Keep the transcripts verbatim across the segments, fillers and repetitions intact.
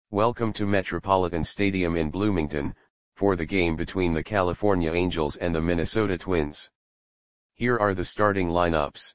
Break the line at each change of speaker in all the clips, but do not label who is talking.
Welcome to Metropolitan Stadium in Bloomington, for the game between the California Angels and the Minnesota Twins. Here are the starting lineups.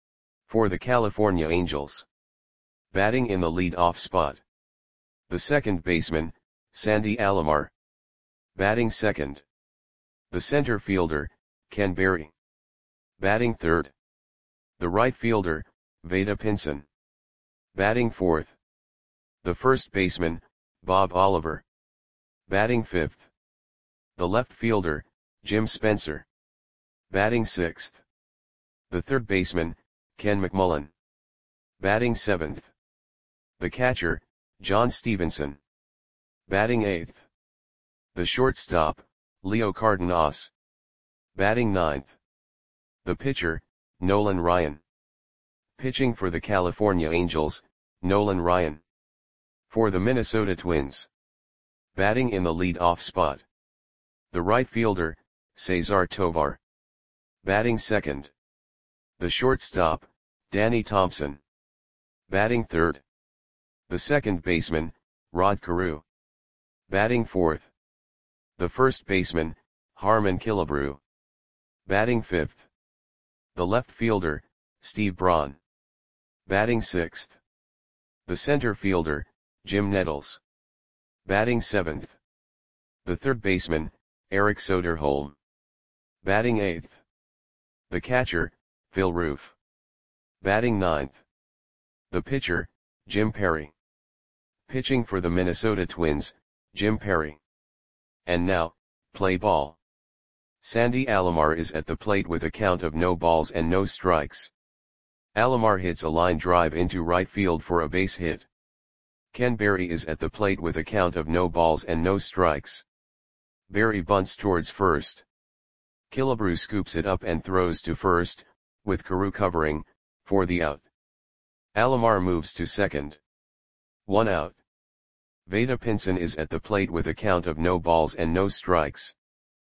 For the California Angels. Batting in the lead-off spot. The second baseman, Sandy Alomar. Batting second. The center fielder, Ken Berry. Batting third. The right fielder, Vada Pinson. Batting fourth. The first baseman, Bob Oliver. Batting fifth. The left fielder, Jim Spencer. Batting sixth. The third baseman, Ken McMullen. Batting seventh. The catcher, John Stevenson. Batting eighth. The shortstop, Leo Cardenas. Batting ninth. The pitcher, Nolan Ryan. Pitching for the California Angels, Nolan Ryan. For the Minnesota Twins. Batting in the lead-off spot. The right fielder, Cesar Tovar. Batting second. The shortstop, Danny Thompson. Batting third. The second baseman, Rod Carew. Batting fourth. The first baseman, Harmon Killebrew. Batting fifth. The left fielder, Steve Braun. Batting sixth. The center fielder, Jim Nettles. Batting seventh. The third baseman, Eric Soderholm. Batting eighth. The catcher, Phil Roof. Batting ninth. The pitcher, Jim Perry. Pitching for the Minnesota Twins, Jim Perry. And now, play ball. Sandy Alomar is at the plate with a count of no balls and no strikes. Alomar hits a line drive into right field for a base hit. Ken Berry is at the plate with a count of no balls and no strikes. Berry bunts towards first. Killebrew scoops it up and throws to first, with Carew covering, for the out. Alomar moves to second. One out. Vada Pinson is at the plate with a count of no balls and no strikes.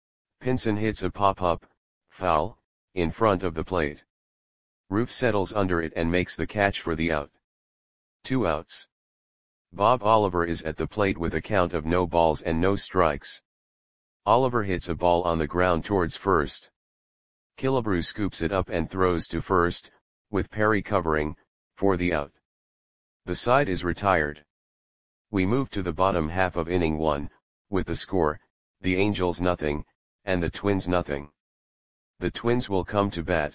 Pinson hits a pop-up, foul, in front of the plate. Roof settles under it and makes the catch for the out. Two outs. Bob Oliver is at the plate with a count of no balls and no strikes. Oliver hits a ball on the ground towards first. Killebrew scoops it up and throws to first, with Perry covering, for the out. The side is retired. We move to the bottom half of inning one, with the score, the Angels nothing, and the Twins nothing. The Twins will come to bat.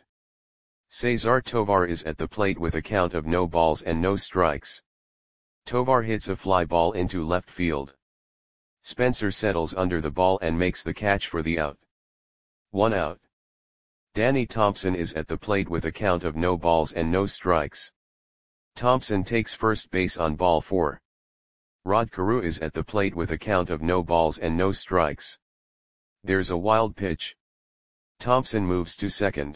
Cesar Tovar is at the plate with a count of no balls and no strikes. Tovar hits a fly ball into left field. Spencer settles under the ball and makes the catch for the out. One out. Danny Thompson is at the plate with a count of no balls and no strikes. Thompson takes first base on ball four. Rod Carew is at the plate with a count of no balls and no strikes. There's a wild pitch. Thompson moves to second.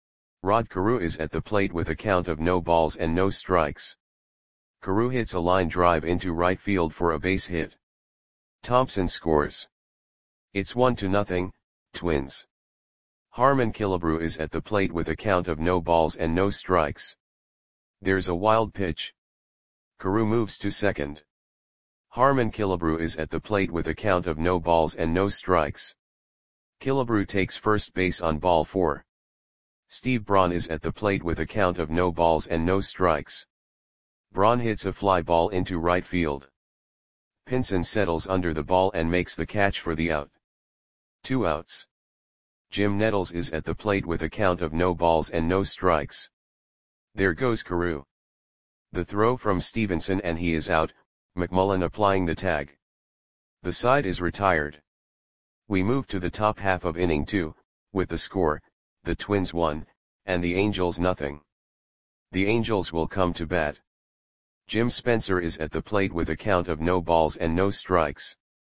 Rod Carew is at the plate with a count of no balls and no strikes. Carew hits a line drive into right field for a base hit. Thompson scores. It's one to nothing, Twins. Harmon Killebrew is at the plate with a count of no balls and no strikes. There's a wild pitch. Carew moves to second. Harmon Killebrew is at the plate with a count of no balls and no strikes. Killebrew takes first base on ball four. Steve Braun is at the plate with a count of no balls and no strikes. Braun hits a fly ball into right field. Pinson settles under the ball and makes the catch for the out. Two outs. Jim Nettles is at the plate with a count of no balls and no strikes. There goes Carew. The throw from Stevenson and he is out, McMullen applying the tag. The side is retired. We move to the top half of inning two, with the score, the Twins one, and the Angels nothing. The Angels will come to bat. Jim Spencer is at the plate with a count of no balls and no strikes.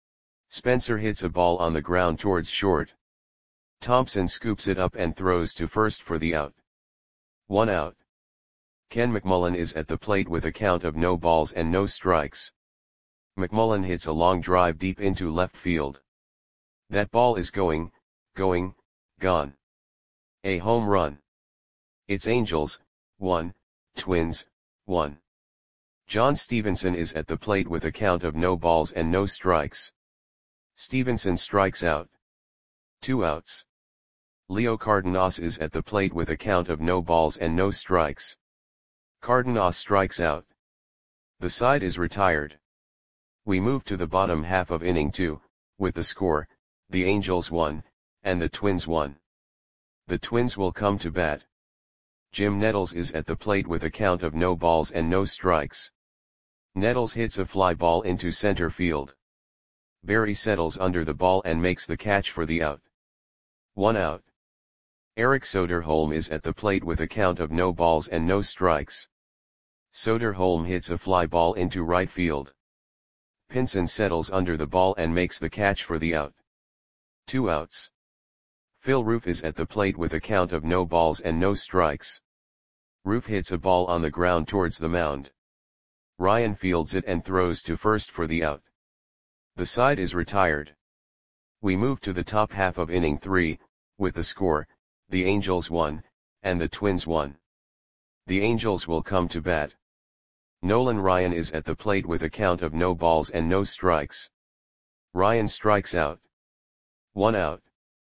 Spencer hits a ball on the ground towards short. Thompson scoops it up and throws to first for the out. One out. Ken McMullen is at the plate with a count of no balls and no strikes. McMullen hits a long drive deep into left field. That ball is going, going, gone. A home run. It's Angels, one, Twins, one. John Stevenson is at the plate with a count of no balls and no strikes. Stevenson strikes out. Two outs. Leo Cardenas is at the plate with a count of no balls and no strikes. Cardenas strikes out. The side is retired. We move to the bottom half of inning two, with the score, the Angels won, and the Twins won. The Twins will come to bat. Jim Nettles is at the plate with a count of no balls and no strikes. Nettles hits a fly ball into center field. Barry settles under the ball and makes the catch for the out. One out. Eric Soderholm is at the plate with a count of no balls and no strikes. Soderholm hits a fly ball into right field. Pinson settles under the ball and makes the catch for the out. Two outs. Phil Roof is at the plate with a count of no balls and no strikes. Roof hits a ball on the ground towards the mound. Ryan fields it and throws to first for the out. The side is retired. We move to the top half of inning three, with the score, the Angels won, and the Twins won. The Angels will come to bat. Nolan Ryan is at the plate with a count of no balls and no strikes. Ryan strikes out. One out.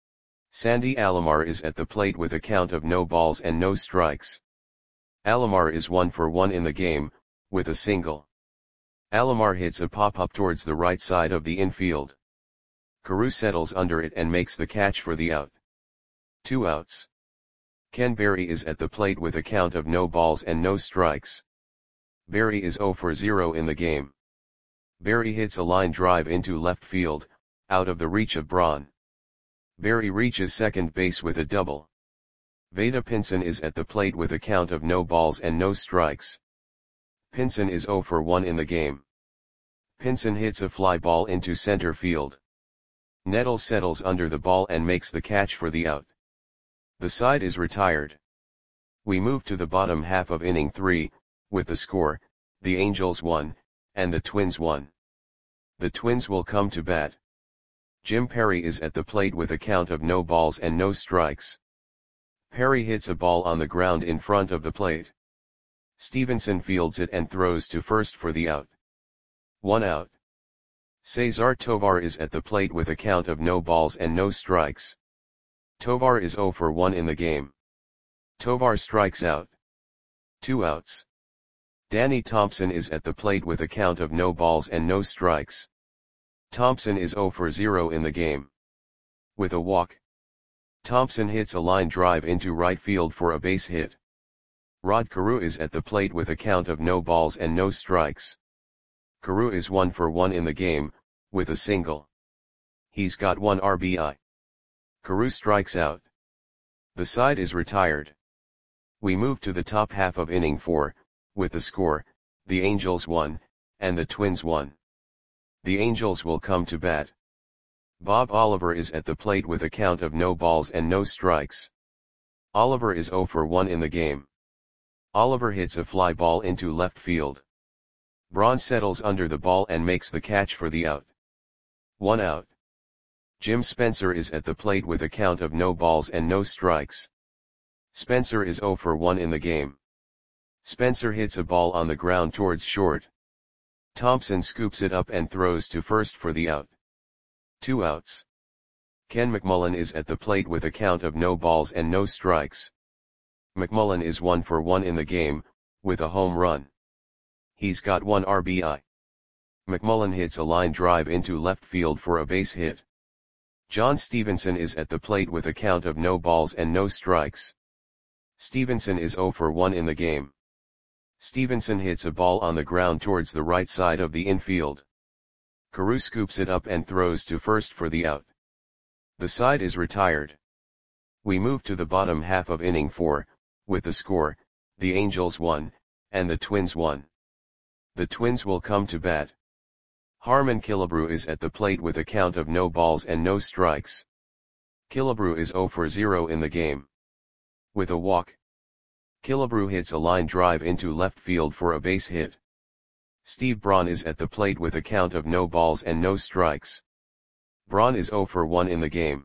Sandy Alomar is at the plate with a count of no balls and no strikes. Alomar is one for one in the game, with a single. Alomar hits a pop-up towards the right side of the infield. Carew settles under it and makes the catch for the out. Two outs. Ken Berry is at the plate with a count of no balls and no strikes. Berry is zero for zero in the game. Berry hits a line drive into left field, out of the reach of Braun. Berry reaches second base with a double. Vada Pinson is at the plate with a count of no balls and no strikes. Pinson is zero for one in the game. Pinson hits a fly ball into center field. Nettles settles under the ball and makes the catch for the out. The side is retired. We move to the bottom half of inning three, with the score, the Angels won, and the Twins won. The Twins will come to bat. Jim Perry is at the plate with a count of no balls and no strikes. Perry hits a ball on the ground in front of the plate. Stevenson fields it and throws to first for the out. One out. Cesar Tovar is at the plate with a count of no balls and no strikes. Tovar is zero for one in the game. Tovar strikes out. Two outs. Danny Thompson is at the plate with a count of no balls and no strikes. Thompson is zero for zero in the game. With a walk. Thompson hits a line drive into right field for a base hit. Rod Carew is at the plate with a count of no balls and no strikes. Carew is one for one in the game, with a single. He's got one R B I. Carew strikes out. The side is retired. We move to the top half of inning four, with the score, the Angels won, and the Twins won. The Angels will come to bat. Bob Oliver is at the plate with a count of no balls and no strikes. Oliver is zero for one in the game. Oliver hits a fly ball into left field. Braun settles under the ball and makes the catch for the out. One out. Jim Spencer is at the plate with a count of no balls and no strikes. Spencer is zero for one in the game. Spencer hits a ball on the ground towards short. Thompson scoops it up and throws to first for the out. Two outs. Ken McMullen is at the plate with a count of no balls and no strikes. McMullen is one for one in the game, with a home run. He's got one R B I. McMullen hits a line drive into left field for a base hit. John Stevenson is at the plate with a count of no balls and no strikes. Stevenson is zero for one in the game. Stevenson hits a ball on the ground towards the right side of the infield. Carew scoops it up and throws to first for the out. The side is retired. We move to the bottom half of inning four, with the score, the Angels won, and the Twins won. The Twins will come to bat. Harmon Killebrew is at the plate with a count of no balls and no strikes. Killebrew is zero for zero in the game. With a walk. Killebrew hits a line drive into left field for a base hit. Steve Braun is at the plate with a count of no balls and no strikes. Braun is zero for one in the game.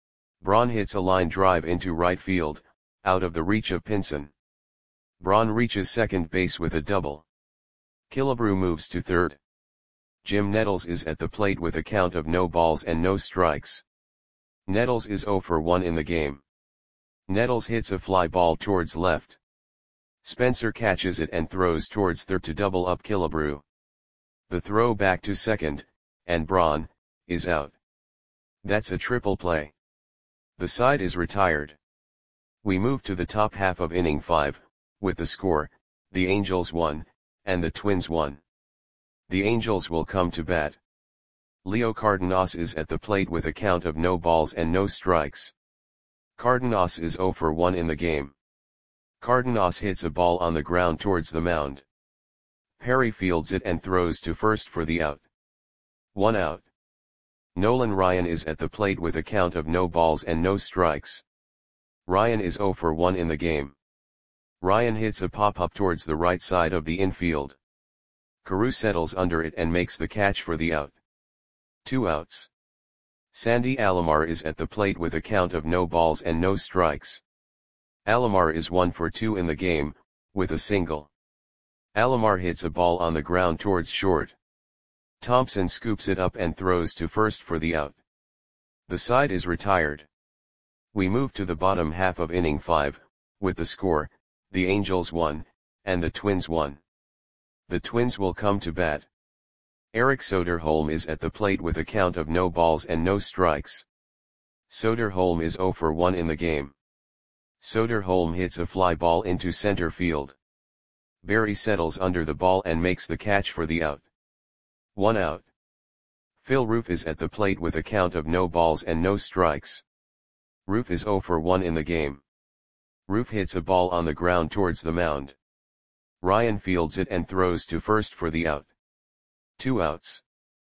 Braun hits a line drive into right field, out of the reach of Pinson. Braun reaches second base with a double. Killebrew moves to third. Jim Nettles is at the plate with a count of no balls and no strikes. Nettles is zero for one in the game. Nettles hits a fly ball towards left. Spencer catches it and throws towards third to double up Killebrew. The throw back to second, and Braun, is out. That's a triple play. The side is retired. We move to the top half of inning five, with the score, the Angels won, and the Twins won. The Angels will come to bat. Leo Cardenas is at the plate with a count of no balls and no strikes. Cardenas is zero for one in the game. Cardenas hits a ball on the ground towards the mound. Perry fields it and throws to first for the out. One out. Nolan Ryan is at the plate with a count of no balls and no strikes. Ryan is zero for one in the game. Ryan hits a pop-up towards the right side of the infield. Carew settles under it and makes the catch for the out. Two outs. Sandy Alomar is at the plate with a count of no balls and no strikes. Alomar is one for two in the game, with a single. Alomar hits a ball on the ground towards short. Thompson scoops it up and throws to first for the out. The side is retired. We move to the bottom half of inning five, with the score, the Angels won, and the Twins won. The Twins will come to bat. Eric Soderholm is at the plate with a count of no balls and no strikes. Soderholm is zero for one in the game. Soderholm hits a fly ball into center field. Barry settles under the ball and makes the catch for the out. One out. Phil Roof is at the plate with a count of no balls and no strikes. Roof is zero for one in the game. Roof hits a ball on the ground towards the mound. Ryan fields it and throws to first for the out. Two outs.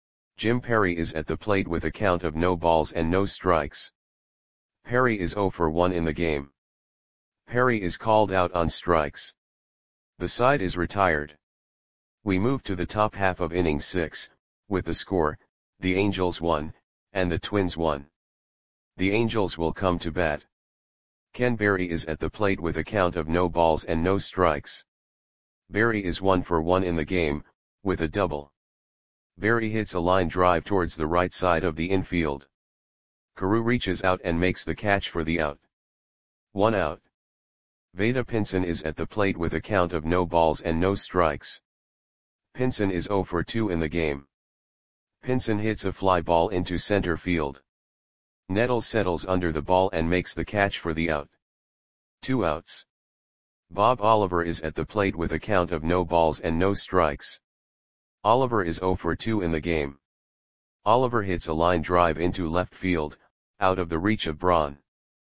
Jim Perry is at the plate with a count of no balls and no strikes. Perry is zero for one in the game. Perry is called out on strikes. The side is retired. We move to the top half of inning six, with the score, the Angels won, and the Twins won. The Angels will come to bat. Ken Berry is at the plate with a count of no balls and no strikes. Berry is one for one in the game, with a double. Berry hits a line drive towards the right side of the infield. Carew reaches out and makes the catch for the out. One out. Vada Pinson is at the plate with a count of no balls and no strikes. Pinson is zero for two in the game. Pinson hits a fly ball into center field. Nettles settles under the ball and makes the catch for the out. Two outs. Bob Oliver is at the plate with a count of no balls and no strikes. Oliver is zero for two in the game. Oliver hits a line drive into left field, out of the reach of Braun.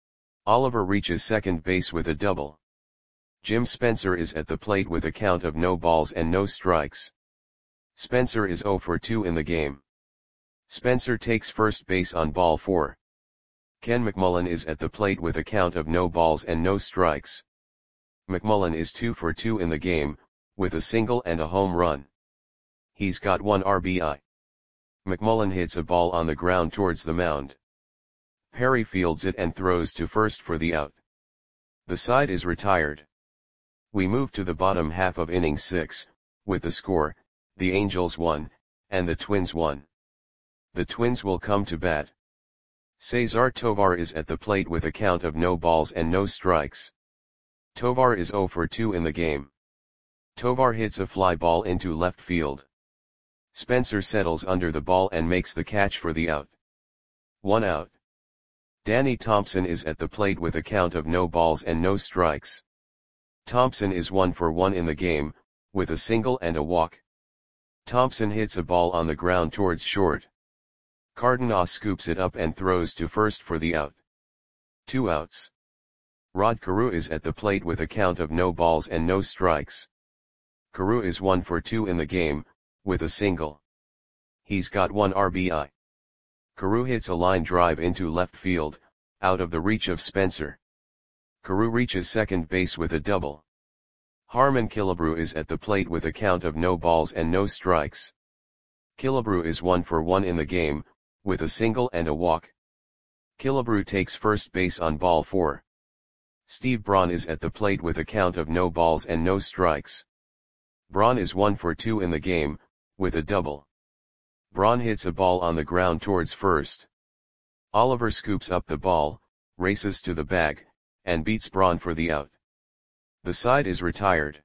Oliver reaches second base with a double. Jim Spencer is at the plate with a count of no balls and no strikes. Spencer is zero for two in the game. Spencer takes first base on ball four. Ken McMullen is at the plate with a count of no balls and no strikes. McMullen is two for two in the game, with a single and a home run. He's got one R B I. McMullen hits a ball on the ground towards the mound. Perry fields it and throws to first for the out. The side is retired. We move to the bottom half of inning six, with the score, the Angels won, and the Twins won. The Twins will come to bat. Cesar Tovar is at the plate with a count of no balls and no strikes. Tovar is zero for two in the game. Tovar hits a fly ball into left field. Spencer settles under the ball and makes the catch for the out. One out. Danny Thompson is at the plate with a count of no balls and no strikes. Thompson is one for one in the game, with a single and a walk. Thompson hits a ball on the ground towards short. Cardenas scoops it up and throws to first for the out. Two outs. Rod Carew is at the plate with a count of no balls and no strikes. Carew is one for two in the game, with a single. He's got one R B I. Carew hits a line drive into left field, out of the reach of Spencer. Carew reaches second base with a double. Harmon Killebrew is at the plate with a count of no balls and no strikes. Killebrew is one for one in the game, with a single and a walk. Killebrew takes first base on ball four. Steve Braun is at the plate with a count of no balls and no strikes. Braun is one for two in the game, with a double. Braun hits a ball on the ground towards first. Oliver scoops up the ball, races to the bag, and beats Braun for the out. The side is retired.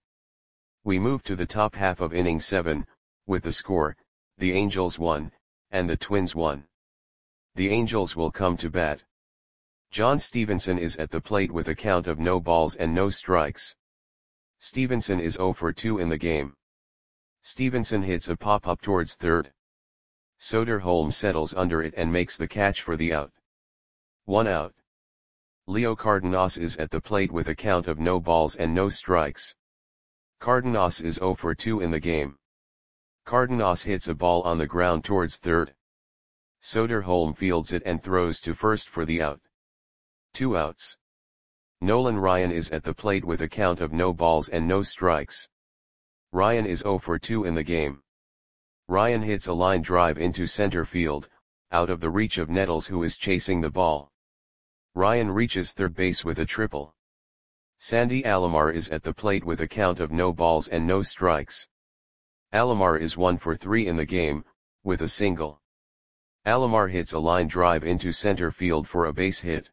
We move to the top half of inning seven, with the score, the Angels one, and the Twins one. The Angels will come to bat. John Stevenson is at the plate with a count of no balls and no strikes. Stevenson is zero for two in the game. Stevenson hits a pop-up towards third. Soderholm settles under it and makes the catch for the out. One out. Leo Cardenas is at the plate with a count of no balls and no strikes. Cardenas is zero for two in the game. Cardenas hits a ball on the ground towards third. Soderholm fields it and throws to first for the out. Two outs. Nolan Ryan is at the plate with a count of no balls and no strikes. Ryan is zero for two in the game. Ryan hits a line drive into center field, out of the reach of Nettles, who is chasing the ball. Ryan reaches third base with a triple. Sandy Alomar is at the plate with a count of no balls and no strikes. Alomar is one for three in the game, with a single. Alomar hits a line drive into center field for a base hit.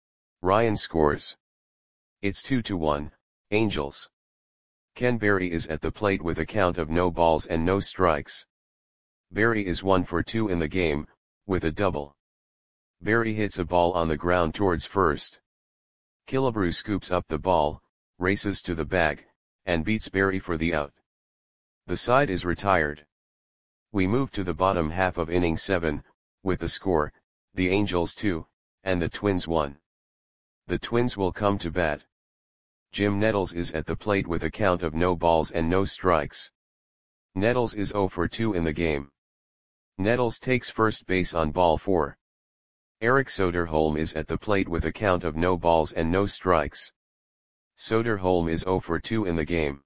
Ryan scores. It's two to one, Angels. Ken Berry is at the plate with a count of no balls and no strikes. Berry is one for two in the game, with a double. Berry hits a ball on the ground towards first. Killebrew scoops up the ball, races to the bag, and beats Berry for the out. The side is retired. We move to the bottom half of inning seven, with the score, the Angels two, and the Twins one. The Twins will come to bat. Jim Nettles is at the plate with a count of no balls and no strikes. Nettles is zero for two in the game. Nettles takes first base on ball four. Eric Soderholm is at the plate with a count of no balls and no strikes. Soderholm is zero for two in the game.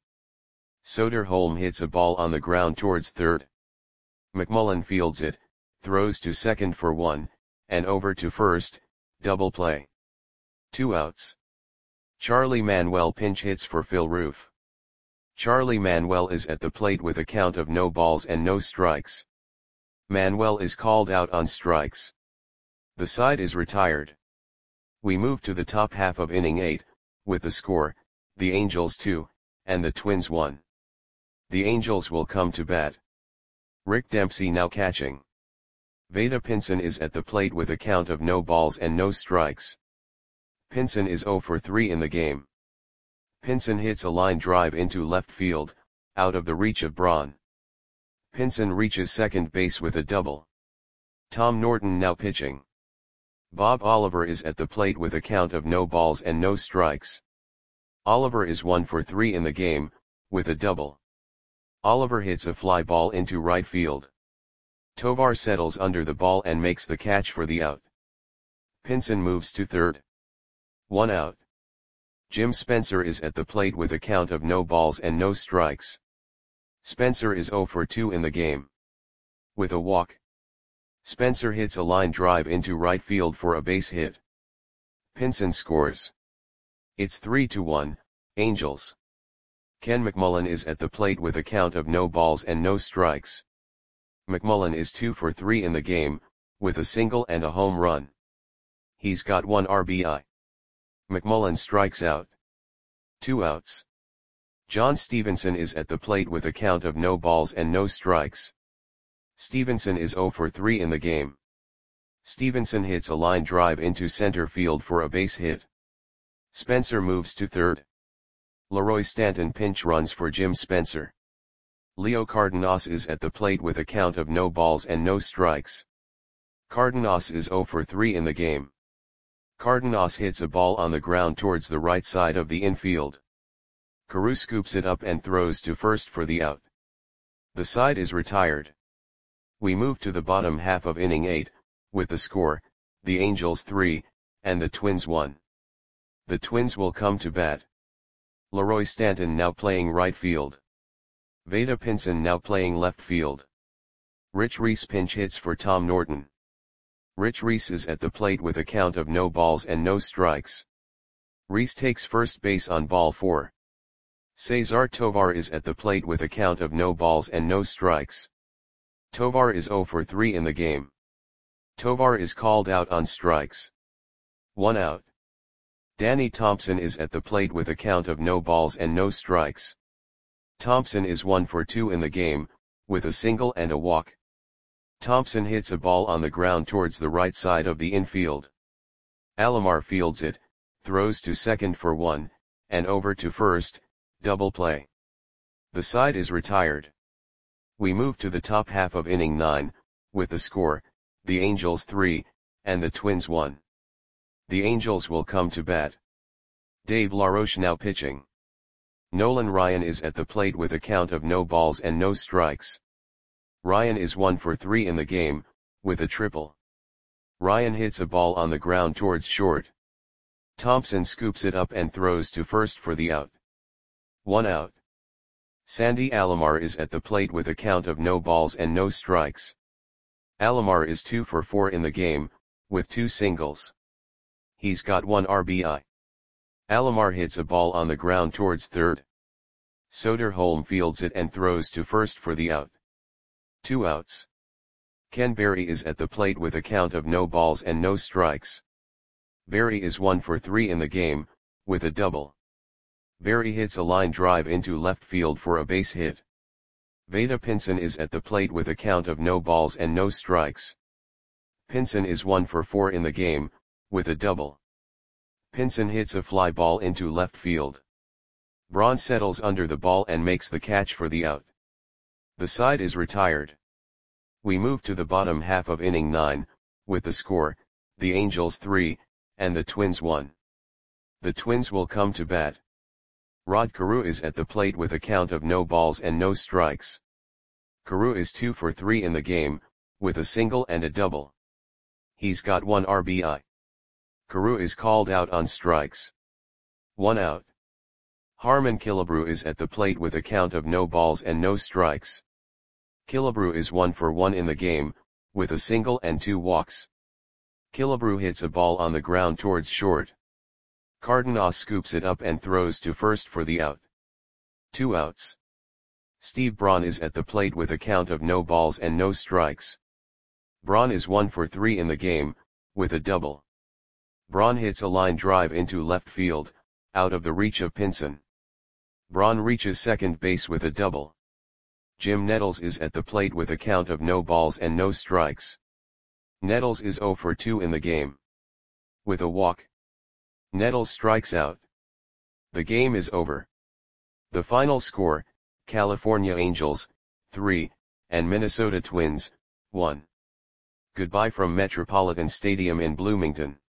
Soderholm hits a ball on the ground towards third. McMullen fields it, throws to second for one, and over to first, double play. Two outs. Charlie Manuel pinch hits for Phil Roof. Charlie Manuel is at the plate with a count of no balls and no strikes. Manuel is called out on strikes. The side is retired. We move to the top half of inning eight, with the score, the Angels two, and the Twins one. The Angels will come to bat. Rick Dempsey now catching. Veda Pinson is at the plate with a count of no balls and no strikes. Pinson is zero for three in the game. Pinson hits a line drive into left field, out of the reach of Braun. Pinson reaches second base with a double. Tom Norton now pitching. Bob Oliver is at the plate with a count of no balls and no strikes. Oliver is one for three in the game, with a double. Oliver hits a fly ball into right field. Tovar settles under the ball and makes the catch for the out. Pinson moves to third. One out. Jim Spencer is at the plate with a count of no balls and no strikes. Spencer is zero for two in the game. With a walk. Spencer hits a line drive into right field for a base hit. Pinson scores. It's three to one, Angels. Ken McMullen is at the plate with a count of no balls and no strikes. McMullen is two for three in the game, with a single and a home run. He's got one R B I. McMullen strikes out. Two outs. John Stevenson is at the plate with a count of no balls and no strikes. Stevenson is zero for three in the game. Stevenson hits a line drive into center field for a base hit. Spencer moves to third. Leroy Stanton pinch runs for Jim Spencer. Leo Cardenas is at the plate with a count of no balls and no strikes. Cardenas is zero for three in the game. Cardenas hits a ball on the ground towards the right side of the infield. Carew scoops it up and throws to first for the out. The side is retired. We move to the bottom half of inning eight, with the score, the Angels three, and the Twins one. The Twins will come to bat. Leroy Stanton now playing right field. Veda Pinson now playing left field. Rich Reese pinch hits for Tom Norton. Rich Reese is at the plate with a count of no balls and no strikes. Reese takes first base on ball four. Cesar Tovar is at the plate with a count of no balls and no strikes. Tovar is zero for three in the game. Tovar is called out on strikes. One out. Danny Thompson is at the plate with a count of no balls and no strikes. Thompson is one for two in the game, with a single and a walk. Thompson hits a ball on the ground towards the right side of the infield. Alomar fields it, throws to second for one, and over to first, double play. The side is retired. We move to the top half of inning nine, with the score, the Angels three, and the Twins one. The Angels will come to bat. Dave LaRoche now pitching. Nolan Ryan is at the plate with a count of no balls and no strikes. Ryan is one for three in the game, with a triple. Ryan hits a ball on the ground towards short. Thompson scoops it up and throws to first for the out. One out. Sandy Alomar is at the plate with a count of no balls and no strikes. Alomar is two for four in the game, with two singles. He's got one R B I. Alomar hits a ball on the ground towards third. Soderholm fields it and throws to first for the out. Two outs. Ken Berry is at the plate with a count of no balls and no strikes. Berry is one for three in the game, with a double. Berry hits a line drive into left field for a base hit. Vada Pinson is at the plate with a count of no balls and no strikes. Pinson is one for four in the game, with a double. Pinson hits a fly ball into left field. Braun settles under the ball and makes the catch for the out. The side is retired. We move to the bottom half of inning nine, with the score, the Angels three, and the Twins one. The Twins will come to bat. Rod Carew is at the plate with a count of no balls and no strikes. Carew is two for three in the game, with a single and a double. He's got one R B I. Carew is called out on strikes. One out. Harmon Killebrew is at the plate with a count of no balls and no strikes. Killebrew is one for one in the game, with a single and two walks. Killebrew hits a ball on the ground towards short. Cardenas scoops it up and throws to first for the out. Two outs. Steve Braun is at the plate with a count of no balls and no strikes. Braun is one for three in the game, with a double. Braun hits a line drive into left field, out of the reach of Pinson. Braun reaches second base with a double. Jim Nettles is at the plate with a count of no balls and no strikes. Nettles is zero for two in the game. With a walk. Nettles strikes out. The game is over. The final score, California Angels, three, and Minnesota Twins, one. Goodbye from Metropolitan Stadium in Bloomington.